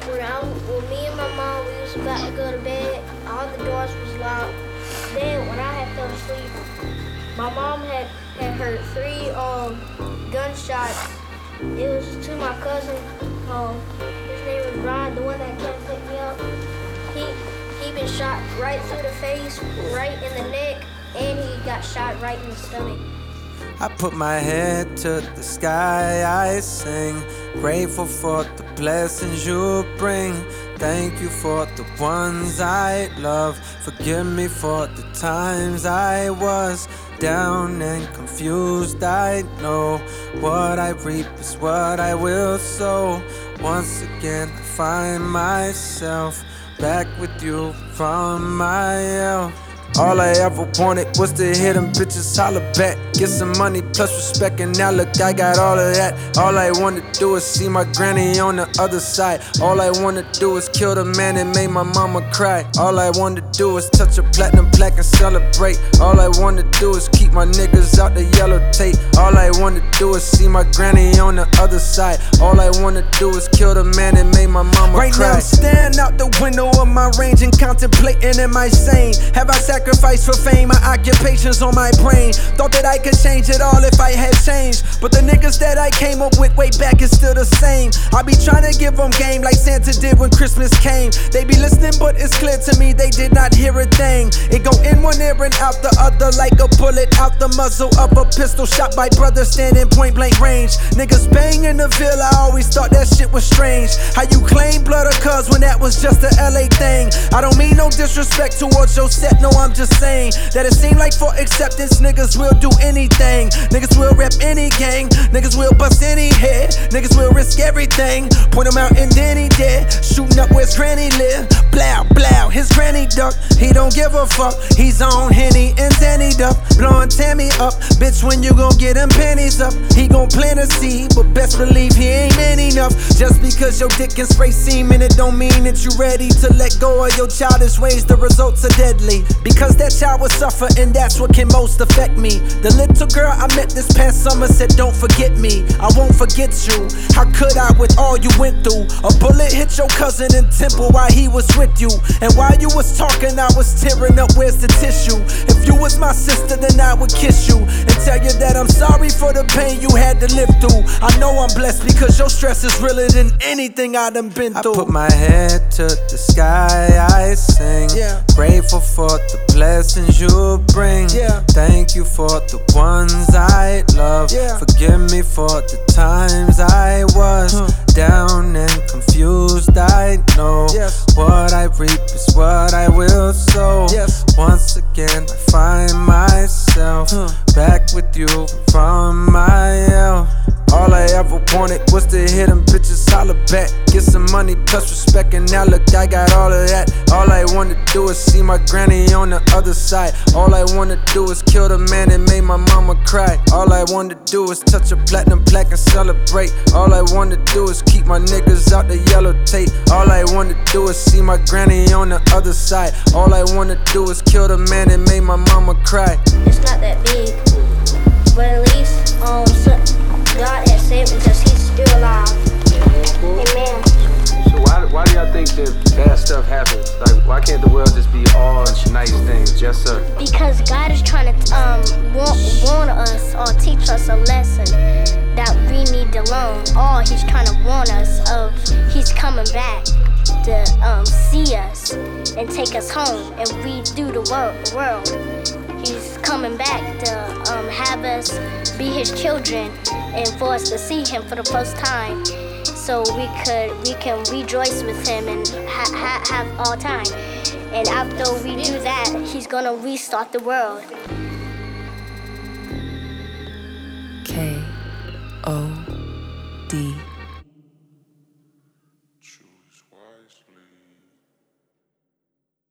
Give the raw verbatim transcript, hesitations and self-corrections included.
When, I, when me and my mom, we was about to go to bed, all the doors was locked. Then when I had fell asleep, my mom had, had heard three um, gunshots. It was to my cousin. Um, his name was Ron, the one that came to pick me up. He he been shot right through the face, right in the neck, and he got shot right in the stomach. I put my head to the sky, I sing, grateful for the blessings you bring. Thank you for the ones I love. Forgive me for the times I was down and confused. I know what I reap is what I will sow. Once again I find myself back with you from my hell. All I ever wanted was to hear them bitches holler back. Get some money plus respect, and now look, I got all of that. All I wanna do is see my granny on the other side. All I wanna do is kill the man that made my mama cry. All I wanna do is touch a platinum plaque and celebrate. All I wanna do is keep my niggas out the yellow tape. All I wanna do is see my granny on the other side. All I wanna do is kill the man that made my mama right cry. Right now I'm staring out the window of my range and contemplating, am I sane? Have I sacrificed for fame? My occupation's on my brain. Thought that I could change it all if I had changed, but the niggas that I came up with way back is still the same. I be trying to give them game like Santa did when Christmas came. They be listening but it's clear to me they did not hear a thing. It go in one ear and out the other like a bullet out the muzzle of a pistol shot by brothers standing point blank range. Niggas bang in the Ville, I always thought that shit was strange. How you claim blood or cuz when that was just a L A thing. I don't mean no disrespect towards your set, no, I'm just saying that it seemed like for acceptance niggas will do anything. Niggas will rep any gang, niggas will bust any head, niggas will risk everything. Point him out and then he dead. Shooting up where his granny live. Blow, blow, his granny duck. He don't give a fuck. He's on Henny and Danny Duck. Blowing Tammy up. Bitch, when you gon' get them pennies up? He gon' plant a seed, but best believe he ain't man enough. Just because your dick can spray semen, it don't mean that you ready to let go of your childish ways. The results are deadly, because that child will suffer, and that's what can most affect me. The little girl I met this past summer said, don't forget me, I won't forget you. How could I with all you went through? A bullet hit your cousin in Temple while he was with you, and while you was talking I was tearing up, where's the tissue? If you was my sister then I would kiss you and tell you that I'm sorry for the pain you had to live through. I know I'm blessed because your stress is realer than anything I done been through. I put my head to the sky, I sing, yeah. Grateful for the blessings you bring, yeah. Thank you for the ones I love, yeah. Forgive me for the times I was huh. down and confused. I know yes. what I reap is what I will sow. Yes. Once again I find myself huh. back with you from my hell. All I ever wanted was to hear them bitches holler back. Get some money plus respect, and now look, I got all of that. All I wanna do is see my granny on the other side. All I wanna do is kill the man that made my mama cry. All I wanna do is touch a platinum plaque and celebrate. All I wanna do is keep my niggas out the yellow tape. All I wanna do is see my granny on the other side. All I wanna do is kill the man that made my mama cry. It's not that big, but at least um, so God has saved me because he's still alive. Amen. So why, why do y'all think that bad stuff happens? Like, why can't the world just be all nice things? Yes, sir. Because God is trying to um, warn, warn us or teach us a lesson that we need to learn. Or he's trying to warn us of he's coming back to um, see us and take us home and redo the wor- world. He's coming back to um, have us be his children and for us to see him for the first time, so we could we can rejoice with him and ha- ha- have all time. And after we do that, he's gonna restart the world. K O